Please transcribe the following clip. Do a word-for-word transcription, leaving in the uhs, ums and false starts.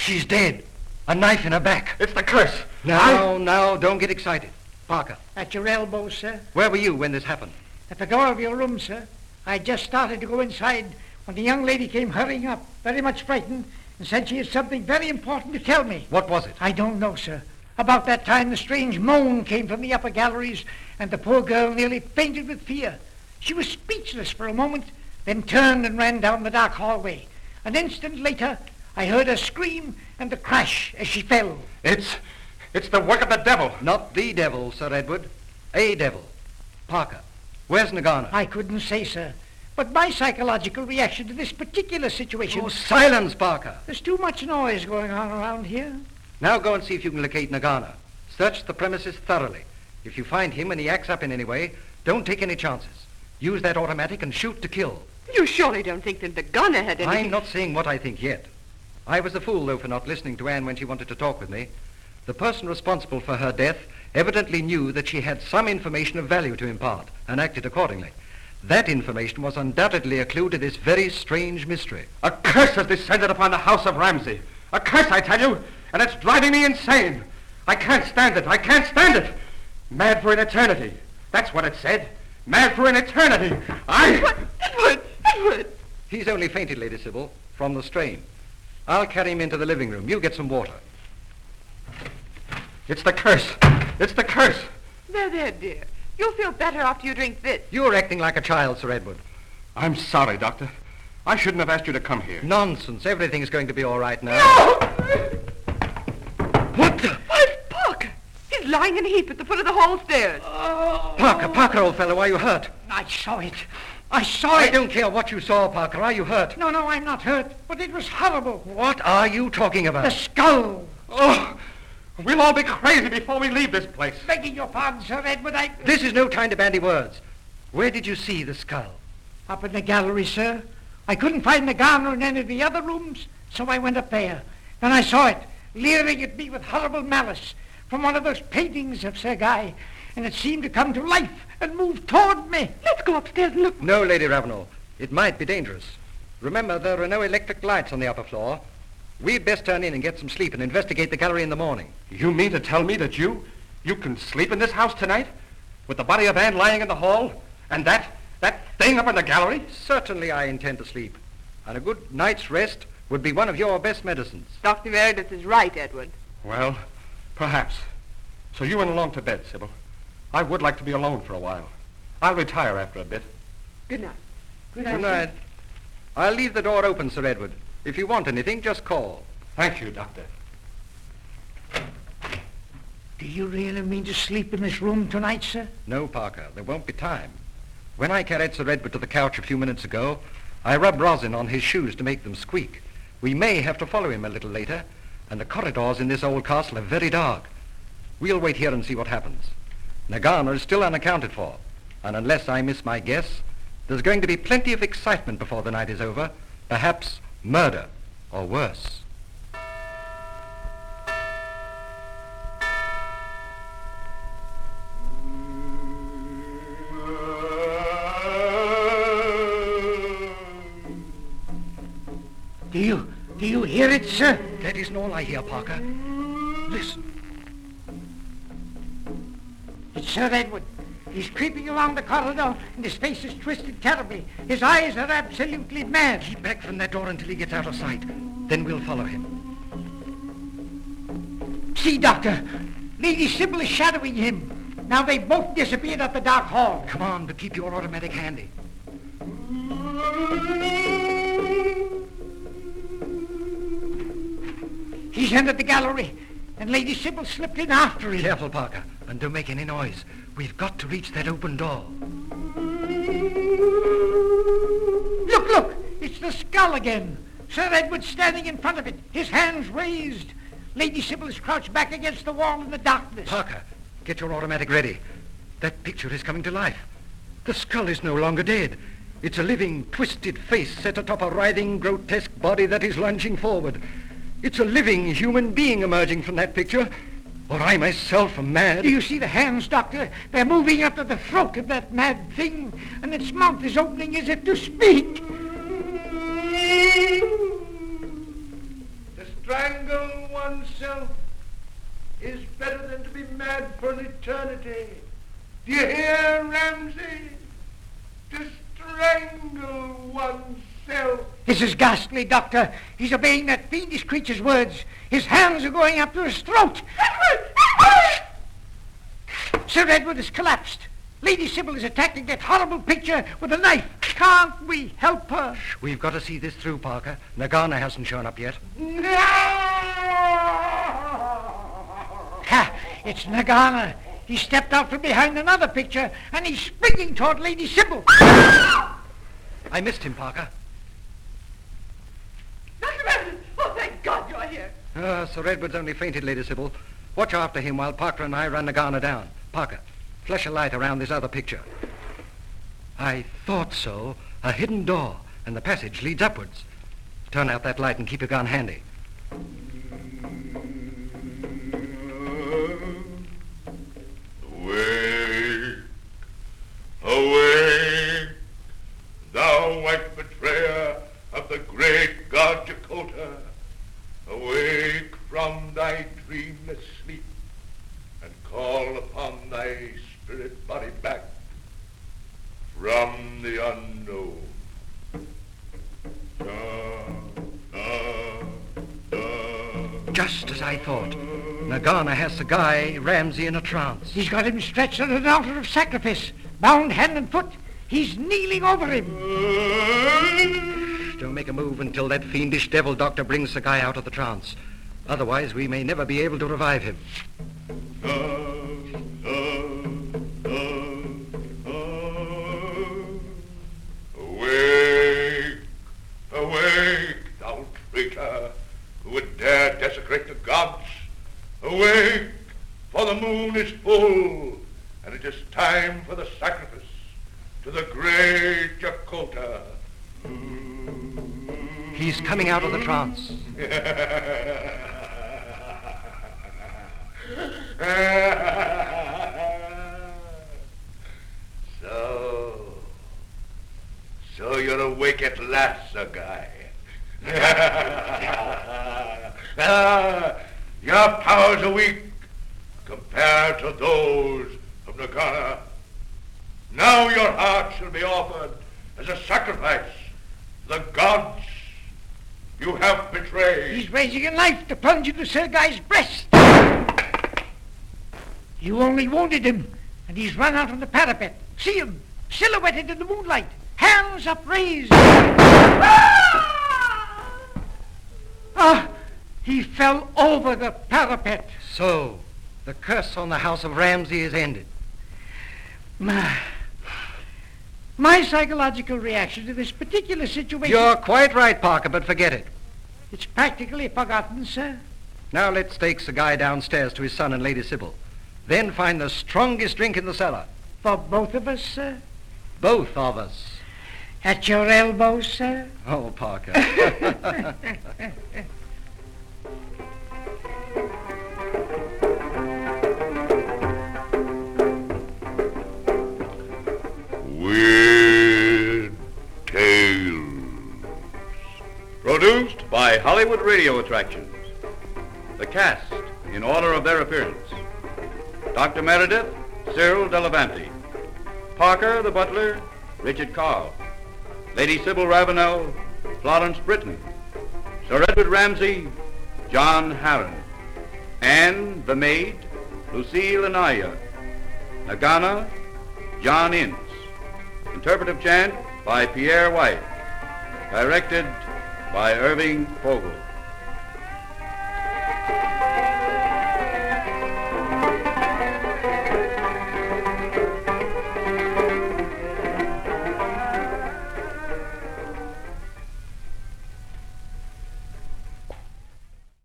She's dead. A knife in her back. It's the curse. Now, I... now, don't get excited. Parker. At your elbow, sir. Where were you when this happened? At the door of your room, sir. I just started to go inside when the young lady came hurrying up, very much frightened, and said she had something very important to tell me. What was it? I don't know, sir. About that time, the strange moan came from the upper galleries, and the poor girl nearly fainted with fear. She was speechless for a moment, then turned and ran down the dark hallway. An instant later, I heard her scream and the crash as she fell. It's... it's the work of the devil. Not the devil, Sir Edward. A devil. Parker, where's Nagana? I couldn't say, sir. But my psychological reaction to this particular situation... Oh, silence, Parker. There's too much noise going on around here. Now go and see if you can locate Nagana. Search the premises thoroughly. If you find him and he acts up in any way, don't take any chances. Use that automatic and shoot to kill. You surely don't think that Nagana had anything... I'm not saying what I think yet. I was a fool, though, for not listening to Anne when she wanted to talk with me. The person responsible for her death evidently knew that she had some information of value to impart and acted accordingly. That information was undoubtedly a clue to this very strange mystery. A curse has descended upon the house of Ramsay. A curse, I tell you, and it's driving me insane. I can't stand it. I can't stand it. Mad for an eternity. That's what it said. Mad for an eternity. I... Edward! Edward! Edward! He's only fainted, Lady Sybil, from the strain. I'll carry him into the living room. You get some water. It's the curse. It's the curse. There, there, dear. You'll feel better after you drink this. You're acting like a child, Sir Edward. I'm sorry, Doctor. I shouldn't have asked you to come here. Nonsense. Everything's going to be all right now. No! What the... Why, it's Parker. He's lying in a heap at the foot of the hall stairs. Oh. Parker, Parker, old fellow, are you hurt? I saw it. I saw I it. don't care what you saw, Parker. Are you hurt? No, no, I'm not hurt. But it was horrible. What are you talking about? The skull. Oh, we'll all be crazy before we leave this place. Begging your pardon, Sir Edward, I... This is no time to bandy words. Where did you see the skull? Up in the gallery, sir. I couldn't find Nagana in any of the other rooms, so I went up there. Then I saw it, leering at me with horrible malice from one of those paintings of Sir Guy, and it seemed to come to life and move toward me. Let's go upstairs and look. No, Lady Ravenel. It might be dangerous. Remember, there are no electric lights on the upper floor. We'd best turn in and get some sleep and investigate the gallery in the morning. You mean to tell me that you... you can sleep in this house tonight? With the body of Anne lying in the hall? And that... that thing up in the gallery? Certainly I intend to sleep. And a good night's rest would be one of your best medicines. Doctor Meredith is right, Edward. Well, perhaps. So you went along to bed, Sybil. I would like to be alone for a while. I'll retire after a bit. Good night. Good night. Good night. I'll leave the door open, Sir Edward. If you want anything, just call. Thank you, Doctor. Do you really mean to sleep in this room tonight, sir? No, Parker. There won't be time. When I carried Sir Edward to the couch a few minutes ago, I rubbed rosin on his shoes to make them squeak. We may have to follow him a little later, and the corridors in this old castle are very dark. We'll wait here and see what happens. Nagana is still unaccounted for, and unless I miss my guess, there's going to be plenty of excitement before the night is over, perhaps murder or worse. Do you, do you hear it, sir? That isn't all I hear, Parker. Listen. It's Sir Edward. He's creeping along the corridor, and his face is twisted terribly. His eyes are absolutely mad. Keep back from that door until he gets out of sight. Then we'll follow him. See, Doctor. Lady Sybil is shadowing him. Now they've both disappeared up the dark hall. Come on, but keep your automatic handy. He's entered the gallery, and Lady Sybil slipped in after him. Careful, Parker, and don't make any noise. We've got to reach that open door. Look, look! It's the skull again. Sir Edward's standing in front of it, his hands raised. Lady Sybil is crouched back against the wall in the darkness. Parker, get your automatic ready. That picture is coming to life. The skull is no longer dead. It's a living, twisted face set atop a writhing, grotesque body that is lunging forward. It's a living human being emerging from that picture, or I myself am mad. Do you see the hands, Doctor? They're moving up to the throat of that mad thing, and its mouth is opening as if to speak. Listen strangle oneself is better than to be mad for an eternity. Do you hear, Ramsey? To strangle oneself. This is ghastly, Doctor. He's obeying that fiendish creature's words. His hands are going up to his throat. Edward! Edward! Sir Edward has collapsed. Lady Sybil is attacking that horrible picture with a knife. Can't we help her? We've got to see this through, Parker. Nagana hasn't shown up yet. No! Ha! It's Nagana. He stepped out from behind another picture, and he's springing toward Lady Sybil. I missed him, Parker. Doctor Ramsey! Oh, thank God you're here. Ah, Sir Edward's only fainted, Lady Sybil. Watch after him while Parker and I run Nagana down. Parker, flash a light around this other picture. I thought so. A hidden door, and the passage leads upwards. Turn out that light and keep your gun handy. Awake, awake, thou white betrayer of the great god Jakota. Awake from thy dreamless sleep and call upon thy spirit body back from the unknown. Da, da, da, Just as I thought. Nagana has the guy, Ramsey, in a trance. He's got him stretched on an altar of sacrifice, bound hand and foot. He's kneeling over him. Don't make a move until that fiendish devil doctor brings the guy out of the trance. Otherwise, we may never be able to revive him. da, da, da, da. Awake, awake, thou traitor, who would dare desecrate the gods. Awake, for the moon is full, and it is time for the sacrifice to the great Jakota. He's coming out of the trance. So, so you're awake at last, Sir Guy. Ah, your powers are weak compared to those of Nagana. Now your heart shall be offered as a sacrifice to the gods you have betrayed. He's raising a knife to plunge into Sir Guy's breast. You only wounded him, and he's run out on the parapet. See him, silhouetted in the moonlight, hands upraised. Ah! He fell over the parapet. So, the curse on the house of Ramsey is ended. My, my psychological reaction to this particular situation... You're quite right, Parker, but forget it. It's practically forgotten, sir. Now let's take the guy downstairs to his son and Lady Sybil. Then find the strongest drink in the cellar. For both of us, sir? Both of us. At your elbow, sir? Oh, Parker. Weird Tales. Produced by Hollywood Radio Attractions. The cast, in order of their appearance. Doctor Meredith, Cyril Delavanti. Parker, the butler, Richard Carl. Lady Sybil Ravenel, Florence Britton. Sir Edward Ramsey, John Harron. Anne, the maid, Lucille Anaya. Nagana, John Ince. Interpretive chant by Pierre White. Directed by Irving Fogel.